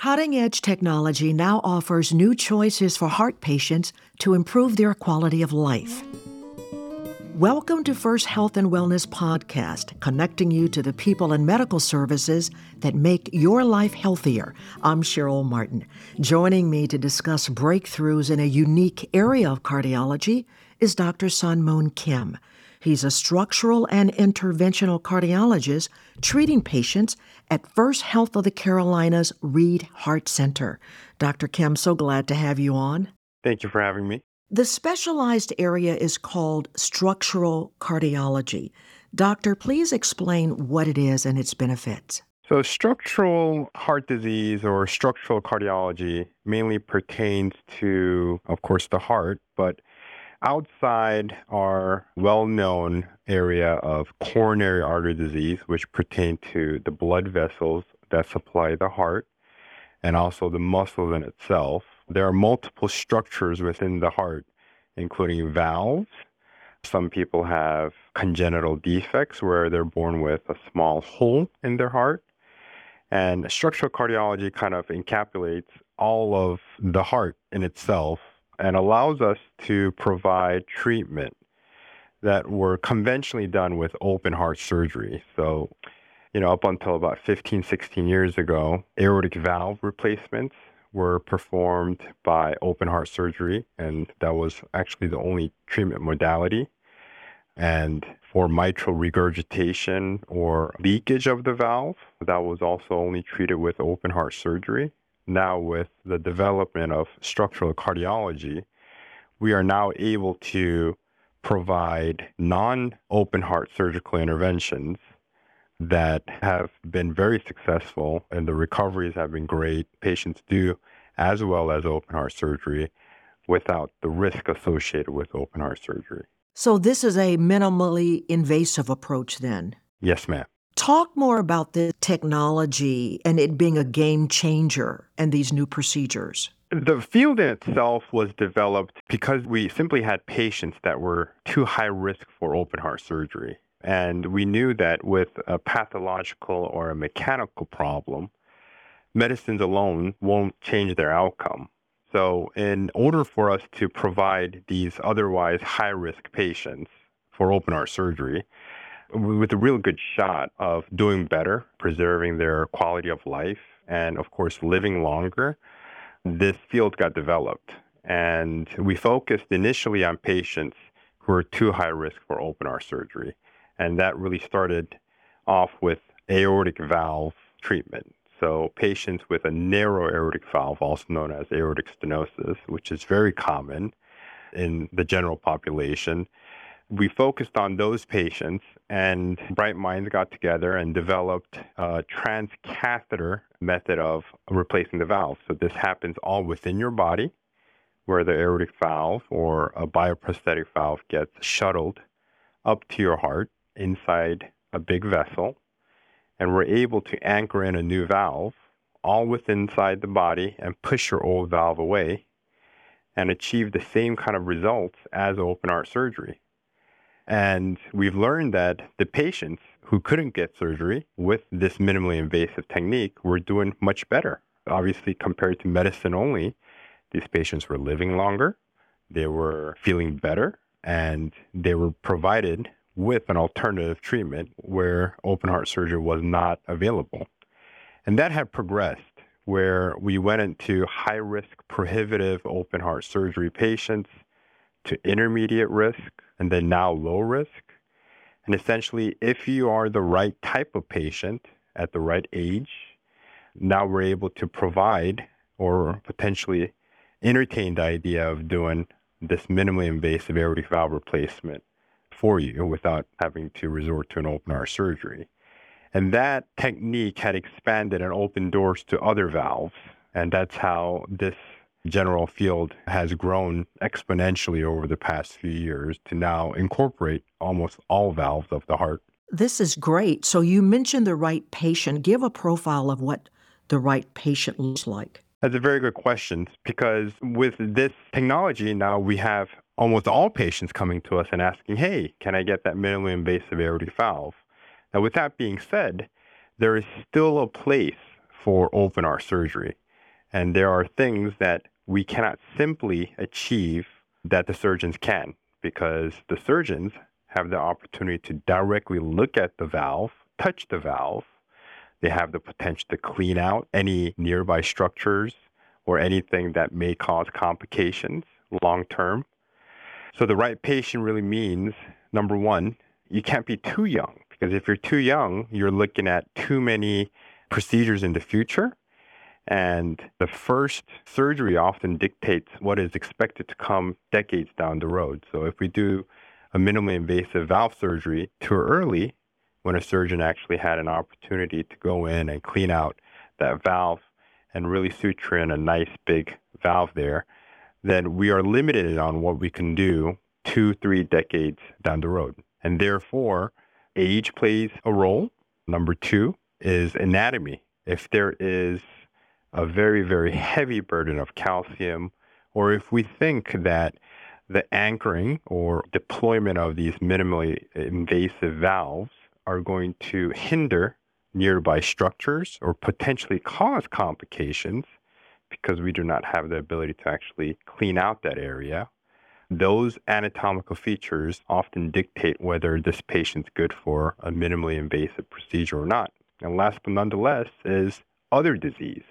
Cutting-edge technology now offers new choices for heart patients to improve their quality of life. Welcome to First Health and Wellness Podcast, connecting you to the people and medical services that make your life healthier. I'm Cheryl Martin. Joining me to discuss breakthroughs in a unique area of cardiology is Dr. Sun-Moon Kim. He's a structural and interventional cardiologist treating patients at First Health of the Carolinas Reed Heart Center. Dr. Kim, so glad to have you on. Thank you for having me. The specialized area is called structural cardiology. Doctor, please explain what it is and its benefits. So structural heart disease or structural cardiology mainly pertains to, of course, the heart, but outside our well-known area of coronary artery disease, which pertain to the blood vessels that supply the heart and also the muscles in itself, there are multiple structures within the heart, including valves. Some people have congenital defects where they're born with a small hole in their heart. And structural cardiology kind of encapsulates all of the heart in itself and allows us to provide treatment that were conventionally done with open heart surgery. So, up until about 15, 16 years ago, aortic valve replacements were performed by open heart surgery, and that was actually the only treatment modality. And for mitral regurgitation or leakage of the valve, that was also only treated with open heart surgery. Now, with the development of structural cardiology, we are now able to provide non-open heart surgical interventions that have been very successful, and the recoveries have been great. Patients do as well as open heart surgery without the risk associated with open heart surgery. So this is a minimally invasive approach then? Yes, ma'am. Talk more about the technology and it being a game changer and these new procedures. The field in itself was developed because we simply had patients that were too high risk for open heart surgery. And we knew that with a pathological or a mechanical problem, medicines alone won't change their outcome. So in order for us to provide these otherwise high-risk patients for open heart surgery, with a real good shot of doing better, preserving their quality of life, and of course living longer, this field got developed. And we focused initially on patients who are too high risk for open heart surgery. And that really started off with aortic valve treatment. So patients with a narrow aortic valve, also known as aortic stenosis, which is very common in the general population, we focused on those patients, and bright minds got together and developed a transcatheter method of replacing the valve. So this happens all within your body, where the aortic valve or a bioprosthetic valve gets shuttled up to your heart inside a big vessel, and we're able to anchor in a new valve all within inside the body and push your old valve away and achieve the same kind of results as open heart surgery. And we've learned that the patients who couldn't get surgery with this minimally invasive technique were doing much better. Obviously, compared to medicine only, these patients were living longer, they were feeling better, and they were provided with an alternative treatment where open heart surgery was not available. And that had progressed where we went into high-risk prohibitive open heart surgery patients to intermediate risk and then now low risk. And essentially, if you are the right type of patient at the right age, now we're able to provide or potentially entertain the idea of doing this minimally invasive aortic valve replacement for you without having to resort to an open heart surgery. And that technique had expanded and opened doors to other valves. And that's how this general field has grown exponentially over the past few years to now incorporate almost all valves of the heart. This is great. So you mentioned the right patient. Give a profile of what the right patient looks like. That's a very good question, because with this technology now we have almost all patients coming to us and asking, hey, can I get that minimally invasive aortic valve? Now, with that being said, there is still a place for open heart surgery. And there are things that we cannot simply achieve that the surgeons can, because the surgeons have the opportunity to directly look at the valve, touch the valve. They have the potential to clean out any nearby structures or anything that may cause complications long term. So the right patient really means, number one, you can't be too young, because if you're too young, you're looking at too many procedures in the future. And the first surgery often dictates what is expected to come decades down the road. So if we do a minimally invasive valve surgery too early, when a surgeon actually had an opportunity to go in and clean out that valve and really suture in a nice big valve there, then we are limited on what we can do 2-3 decades down the road. And therefore, age plays a role. Number two is anatomy. If there is a very, very heavy burden of calcium, or if we think that the anchoring or deployment of these minimally invasive valves are going to hinder nearby structures or potentially cause complications because we do not have the ability to actually clean out that area, those anatomical features often dictate whether this patient's good for a minimally invasive procedure or not. And last but nonetheless is other disease.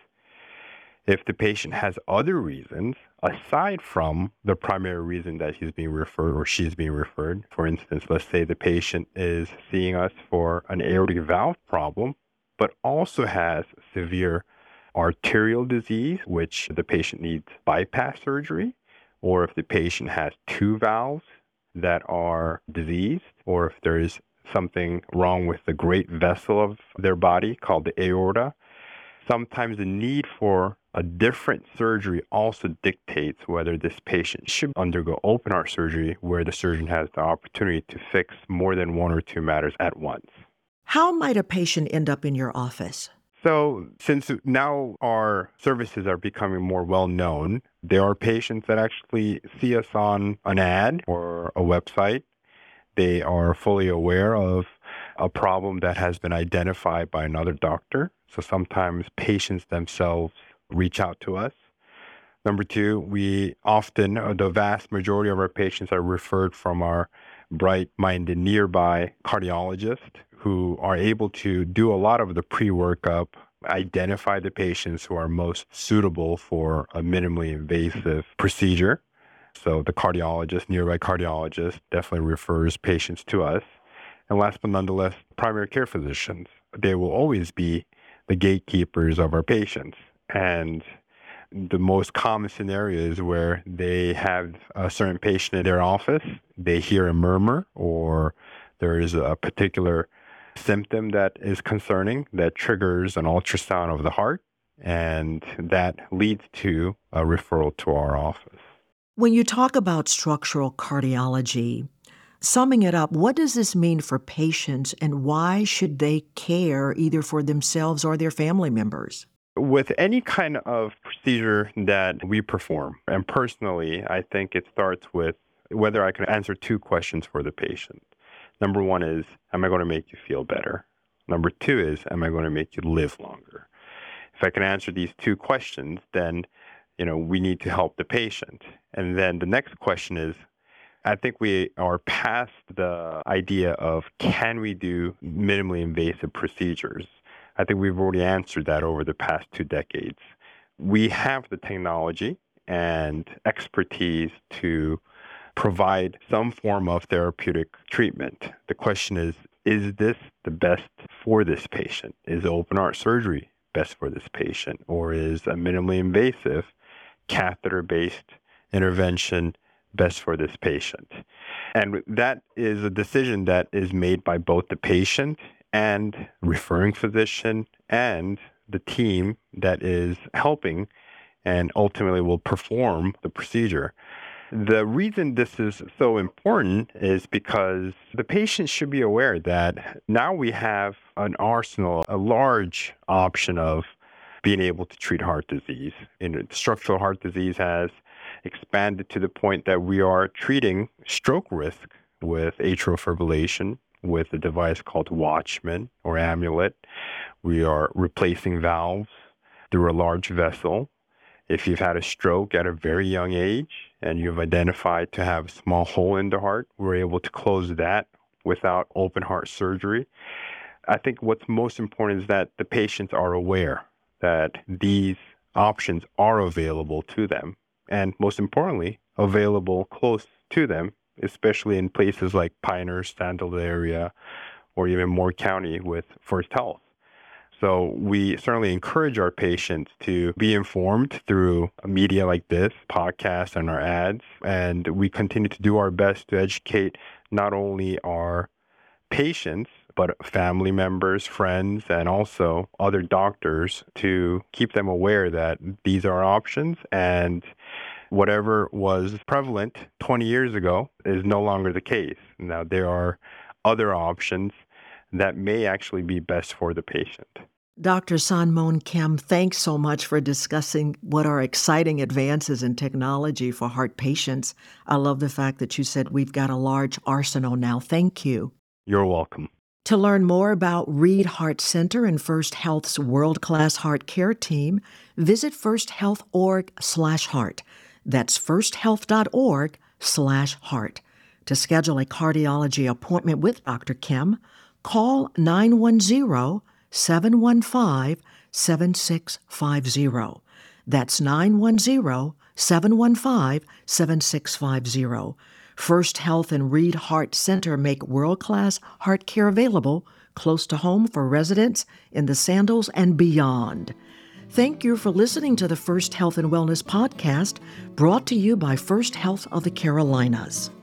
If the patient has other reasons, aside from the primary reason that he's being referred or she's being referred, for instance, let's say the patient is seeing us for an aortic valve problem, but also has severe arterial disease, which the patient needs bypass surgery, or if the patient has two valves that are diseased, or if there is something wrong with the great vessel of their body called the aorta, sometimes the need for a different surgery also dictates whether this patient should undergo open heart surgery, where the surgeon has the opportunity to fix more than one or two matters at once. How might a patient end up in your office? So since now our services are becoming more well-known, there are patients that actually see us on an ad or a website. They are fully aware of a problem that has been identified by another doctor. So sometimes patients themselves reach out to us. Number two, we often, the vast majority of our patients are referred from our bright-minded nearby cardiologists who are able to do a lot of the pre-workup, identify the patients who are most suitable for a minimally invasive procedure. So the cardiologist, nearby cardiologist, definitely refers patients to us. And last but nonetheless, primary care physicians. They will always be the gatekeepers of our patients. And the most common scenario is where they have a certain patient in their office, they hear a murmur, or there is a particular symptom that is concerning that triggers an ultrasound of the heart, and that leads to a referral to our office. When you talk about structural cardiology, summing it up, what does this mean for patients, and why should they care either for themselves or their family members? With any kind of procedure that we perform, and personally, I think it starts with whether I can answer two questions for the patient. Number one is, am I going to make you feel better? Number two is, am I going to make you live longer? If I can answer these two questions, then, we need to help the patient. And then the next question is, I think we are past the idea of, can we do minimally invasive procedures? I think we've already answered that over the past 2 decades. We have the technology and expertise to provide some form of therapeutic treatment. The question is this the best for this patient? Is open heart surgery best for this patient? Or is a minimally invasive catheter-based intervention best for this patient? And that is a decision that is made by both the patient and referring physician and the team that is helping and ultimately will perform the procedure. The reason this is so important is because the patient should be aware that now we have an arsenal, a large option of being able to treat heart disease. Structural heart disease has expanded to the point that we are treating stroke risk with atrial fibrillation, with a device called Watchman or Amulet. We are replacing valves through a large vessel. If you've had a stroke at a very young age and you've identified to have a small hole in the heart, we're able to close that without open heart surgery. I think what's most important is that the patients are aware that these options are available to them, and most importantly, available close to them, especially in places like Pinehurst, Sandal area, or even Moore County with First Health. So we certainly encourage our patients to be informed through media like this, podcasts, and our ads. And we continue to do our best to educate not only our patients, but family members, friends, and also other doctors to keep them aware that these are options, and whatever was prevalent 20 years ago is no longer the case. Now, there are other options that may actually be best for the patient. Dr. San-Mon Kim, thanks so much for discussing what are exciting advances in technology for heart patients. I love the fact that you said we've got a large arsenal now. Thank you. You're welcome. To learn more about Reed Heart Center and First Health's world-class heart care team, visit firsthealth.org/heart. That's firsthealth.org/heart. To schedule a cardiology appointment with Dr. Kim, call 910-715-7650. That's 910-715-7650. First Health and Reed Heart Center make world-class heart care available close to home for residents in the Sandals and beyond. Thank you for listening to the First Health and Wellness podcast, brought to you by First Health of the Carolinas.